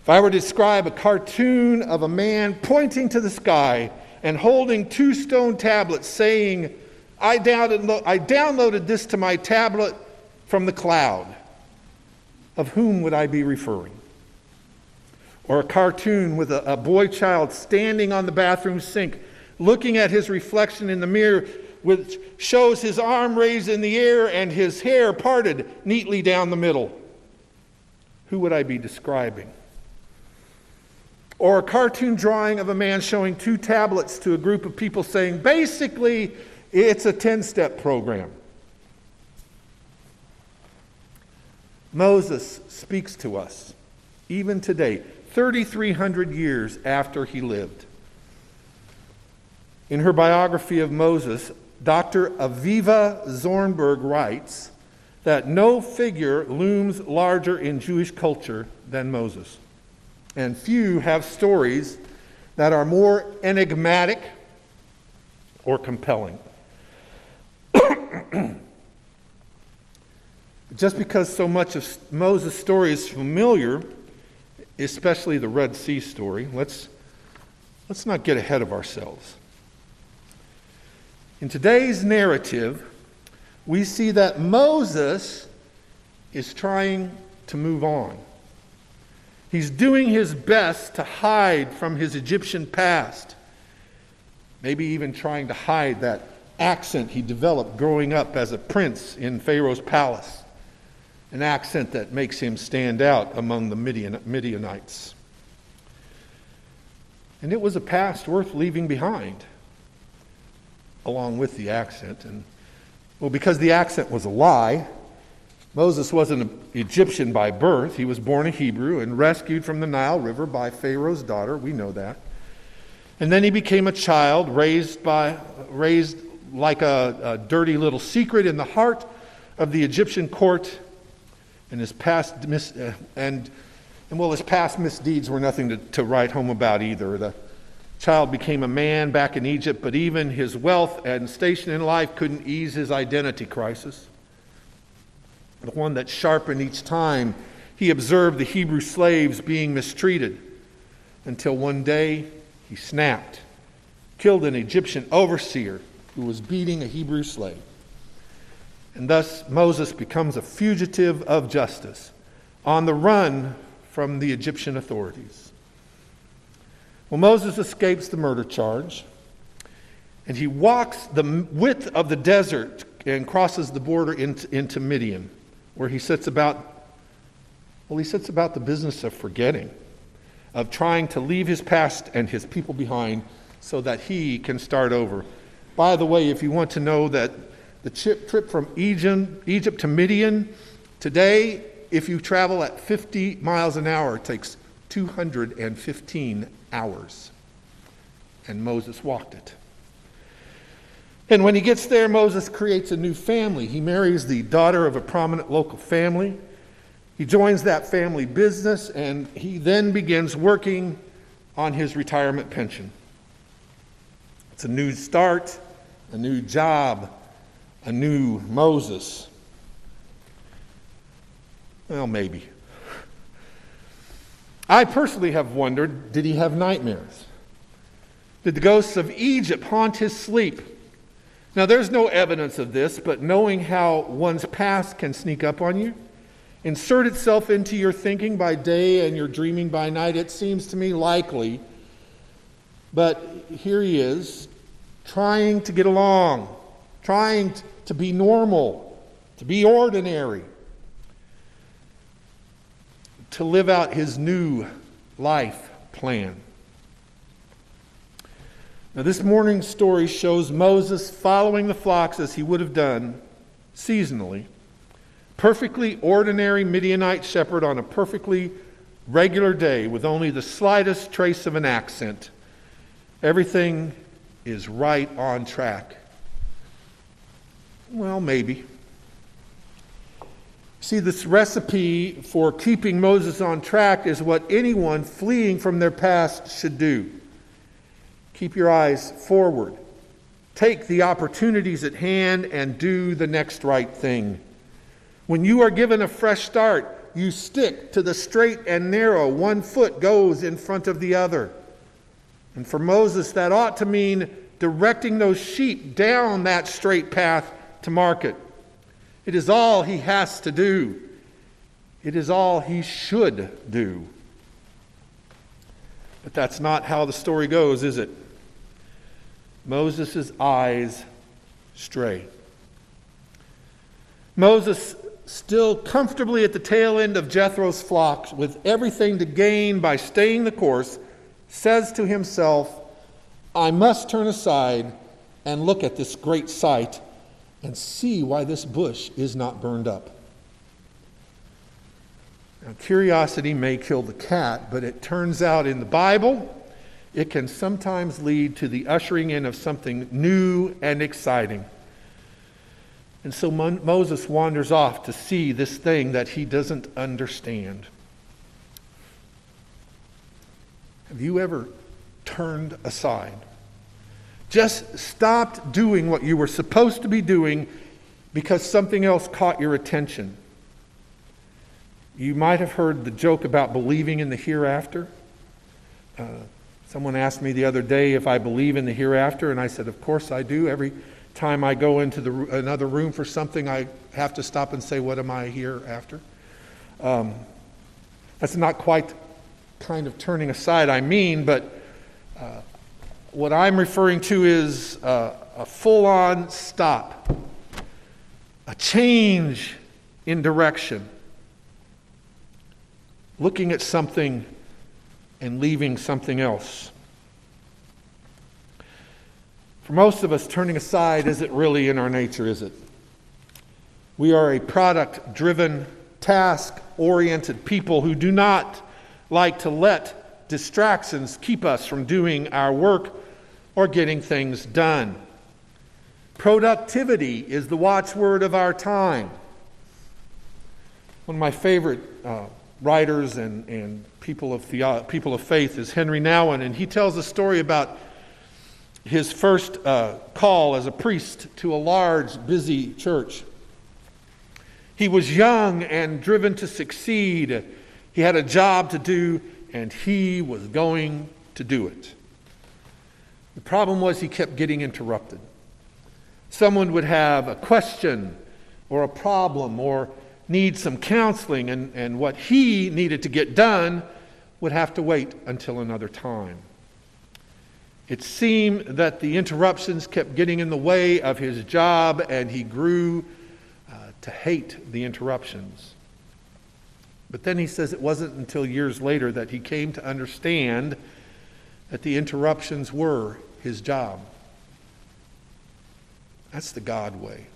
If I were to describe a cartoon of a man pointing to the sky and holding 2 stone tablets saying, I downloaded this to my tablet from the cloud, of whom would I be referring? Or a cartoon with a boy child standing on the bathroom sink, looking at his reflection in the mirror, which shows his arm raised in the air and his hair parted neatly down the middle. Who would I be describing? Or a cartoon drawing of a man showing 2 tablets to a group of people saying, basically, it's a 10-step program. Moses speaks to us, even today, 3,300 years after he lived. In her biography of Moses, Dr. Aviva Zornberg writes that no figure looms larger in Jewish culture than Moses. And few have stories that are more enigmatic or compelling. Just because so much of Moses' story is familiar, especially the Red Sea story, let's not get ahead of ourselves. In today's narrative, we see that Moses is trying to move on. He's doing his best to hide from his Egyptian past, maybe even trying to hide that accent he developed growing up as a prince in Pharaoh's palace, an accent that makes him stand out among the Midianites. And it was a past worth leaving behind, along with the accent. And because the accent was a lie, Moses wasn't an Egyptian by birth. He was born a Hebrew and rescued from the Nile River by Pharaoh's daughter. We know that. And then he became a child raised like a dirty little secret in the heart of the Egyptian court. And his past misdeeds were nothing to write home about either. The child became a man back in Egypt, but even his wealth and station in life couldn't ease his identity crisis. The one that sharpened each time he observed the Hebrew slaves being mistreated, until one day he snapped, killed an Egyptian overseer who was beating a Hebrew slave. And thus Moses becomes a fugitive of justice, on the run from the Egyptian authorities. Well, Moses escapes the murder charge, and he walks the width of the desert and crosses the border into Midian, where he sets about the business of forgetting, of trying to leave his past and his people behind so that he can start over. By the way, if you want to know that the trip from Egypt to Midian, today, if you travel at 50 miles an hour, it takes 215 hours. And Moses walked it. And when he gets there, Moses creates a new family. He marries the daughter of a prominent local family. He joins that family business, and he then begins working on his retirement pension. It's a new start, a new job, a new Moses. Well, maybe. I personally have wondered, did he have nightmares? Did the ghosts of Egypt haunt his sleep? Now, there's no evidence of this, but knowing how one's past can sneak up on you, insert itself into your thinking by day and your dreaming by night, it seems to me likely. But here he is, trying to get along, trying to be normal, to be ordinary, to live out his new life plan. Now, this morning's story shows Moses following the flocks as he would have done seasonally. Perfectly ordinary Midianite shepherd on a perfectly regular day with only the slightest trace of an accent. Everything is right on track. Well, maybe. See, this recipe for keeping Moses on track is what anyone fleeing from their past should do. Keep your eyes forward. Take the opportunities at hand and do the next right thing. When you are given a fresh start, you stick to the straight and narrow. One foot goes in front of the other. And for Moses, that ought to mean directing those sheep down that straight path to market. It is all he has to do. It is all he should do. But that's not how the story goes, is it? Moses' eyes stray. Moses, still comfortably at the tail end of Jethro's flock, with everything to gain by staying the course, says to himself, I must turn aside and look at this great sight and see why this bush is not burned up. Now, curiosity may kill the cat, but it turns out in the Bible, it can sometimes lead to the ushering in of something new and exciting. And so Moses wanders off to see this thing that he doesn't understand. Have you ever turned aside? Just stopped doing what you were supposed to be doing because something else caught your attention. You might have heard the joke about believing in the hereafter. Someone asked me the other day if I believe in the hereafter, and I said, of course I do. Every time I go into another room for something, I have to stop and say, what am I here after? That's not quite kind of turning aside I mean, but what I'm referring to is a full-on stop, a change in direction, looking at something and leaving something else. For most of us, turning aside isn't really in our nature, is it? We are a product-driven, task-oriented people who do not like to let distractions keep us from doing our work or getting things done. Productivity is the watchword of our time. One of my favorite writers and people of faith is Henry Nouwen, and he tells a story about his first call as a priest to a large, busy church. He was young and driven to succeed. He had a job to do, and he was going to do it. The problem was he kept getting interrupted. Someone would have a question or a problem or need some counseling, and what he needed to get done would have to wait until another time. It seemed that the interruptions kept getting in the way of his job, and he grew to hate the interruptions. But then he says it wasn't until years later that he came to understand that the interruptions were his job. That's the God way.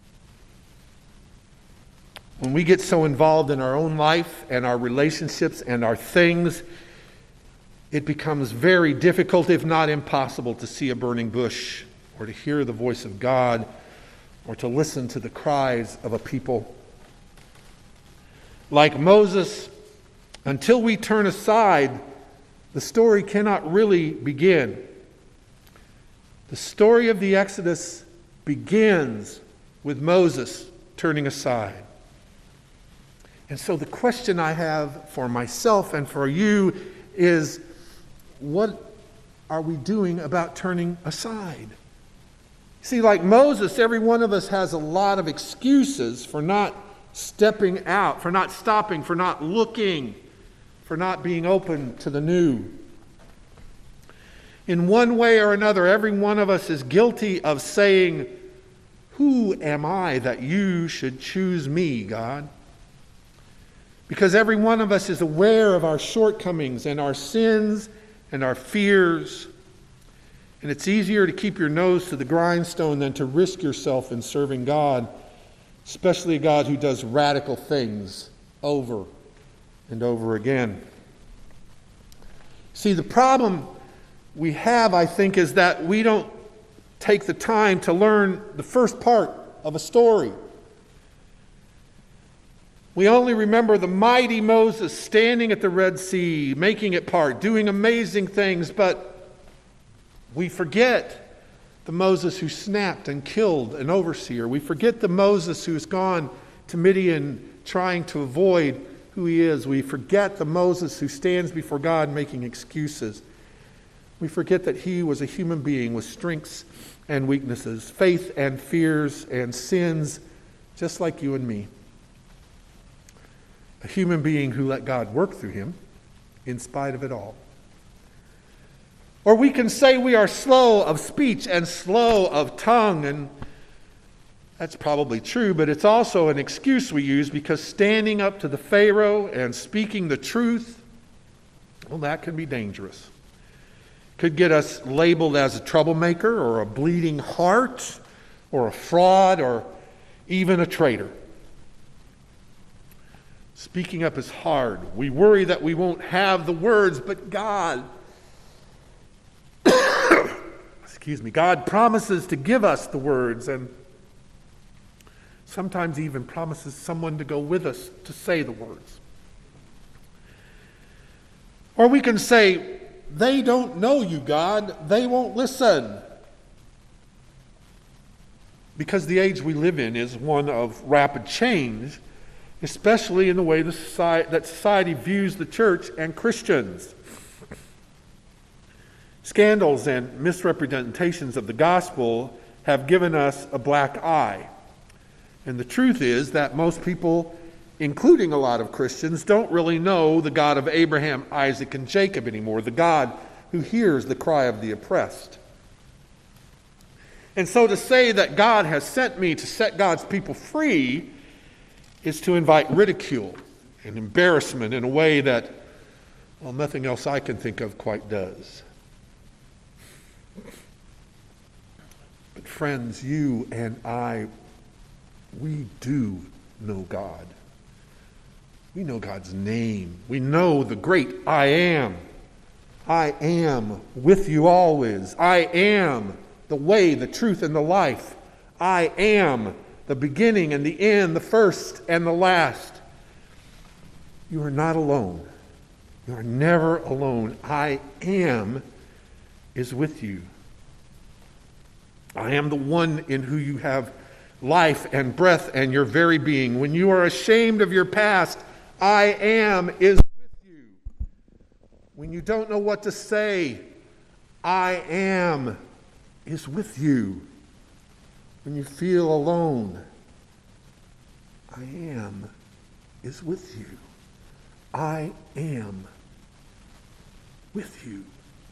When we get so involved in our own life and our relationships and our things, it becomes very difficult, if not impossible, to see a burning bush or to hear the voice of God or to listen to the cries of a people. Like Moses, until we turn aside, the story cannot really begin. The story of the Exodus begins with Moses turning aside. And so the question I have for myself and for you is, what are we doing about turning aside? See, like Moses, every one of us has a lot of excuses for not stepping out, for not stopping, for not looking, for not being open to the new. In one way or another, every one of us is guilty of saying, "Who am I that you should choose me, God?" Because every one of us is aware of our shortcomings and our sins and our fears. And it's easier to keep your nose to the grindstone than to risk yourself in serving God, especially a God who does radical things over and over again. See, the problem we have, I think, is that we don't take the time to learn the first part of a story. We only remember the mighty Moses standing at the Red Sea, making it part, doing amazing things, but we forget the Moses who snapped and killed an overseer. We forget the Moses who's gone to Midian trying to avoid who he is. We forget the Moses who stands before God making excuses. We forget that he was a human being with strengths and weaknesses, faith and fears and sins, just like you and me. A human being who let God work through him in spite of it all. Or we can say we are slow of speech and slow of tongue, and that's probably true, but it's also an excuse we use because standing up to the Pharaoh and speaking the truth, well, that can be dangerous. Could get us labeled as a troublemaker or a bleeding heart or a fraud or even a traitor. Speaking up is hard. We worry that we won't have the words, but God, God promises to give us the words, and sometimes even promises someone to go with us to say the words. Or we can say, they don't know you, God. They won't listen. Because the age we live in is one of rapid change, especially in the way that society views the church and Christians. Scandals and misrepresentations of the gospel have given us a black eye. And the truth is that most people, including a lot of Christians, don't really know the God of Abraham, Isaac, and Jacob anymore, the God who hears the cry of the oppressed. And so to say that God has sent me to set God's people free is to invite ridicule and embarrassment in a way that, well, nothing else I can think of quite does. But friends, you and I, we do know God. We know God's name. We know the great I am. I am with you always. I am the way, the truth, and the life. I am the beginning and the end, the first and the last. You are not alone. You are never alone. I am is with you. I am the one in who you have life and breath and your very being. When you are ashamed of your past, I am is with you. When you don't know what to say, I am is with you. When you feel alone, I am is with you. I am with you.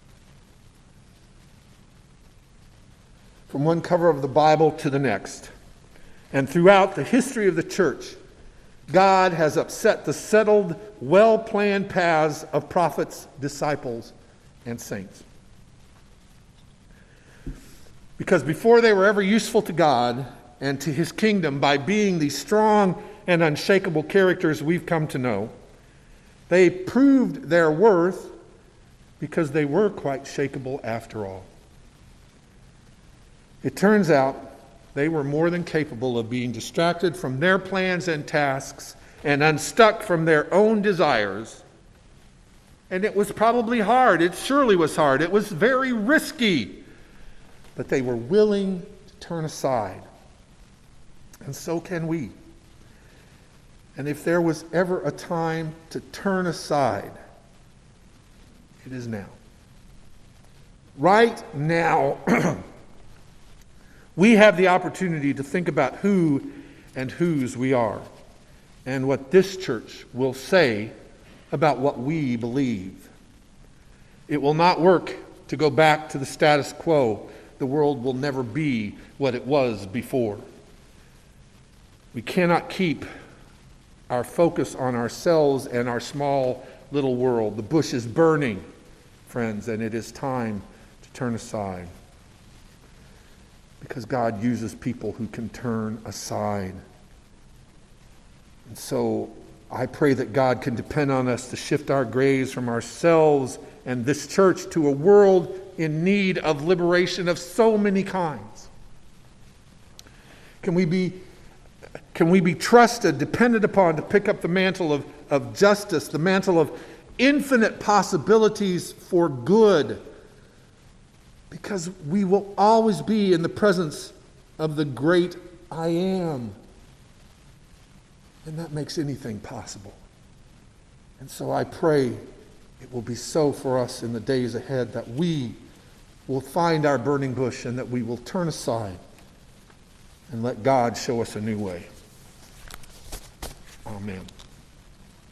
From one cover of the Bible to the next, and throughout the history of the church, God has upset the settled, well-planned paths of prophets, disciples, and saints. Because before they were ever useful to God and to his kingdom by being the strong and unshakable characters we've come to know, they proved their worth because they were quite shakeable after all. It turns out they were more than capable of being distracted from their plans and tasks and unstuck from their own desires. And it was probably hard. It surely was hard. It was very risky. But they were willing to turn aside. And so can we. And if there was ever a time to turn aside, it is now. Right now, we have the opportunity to think about who and whose we are and what this church will say about what we believe. It will not work to go back to the status quo. The world will never be what it was before. We cannot keep our focus on ourselves and our small little world. The bush is burning, friends, and it is time to turn aside. Because God uses people who can turn aside. And so I pray that God can depend on us to shift our gaze from ourselves and this church to a world in need of liberation of so many kinds. Can we be trusted, depended upon to pick up the mantle of justice, the mantle of infinite possibilities for good? Because we will always be in the presence of the great I am. And that makes anything possible. And so I pray it will be so for us in the days ahead, that we will find our burning bush and that we will turn aside and let God show us a new way. Amen.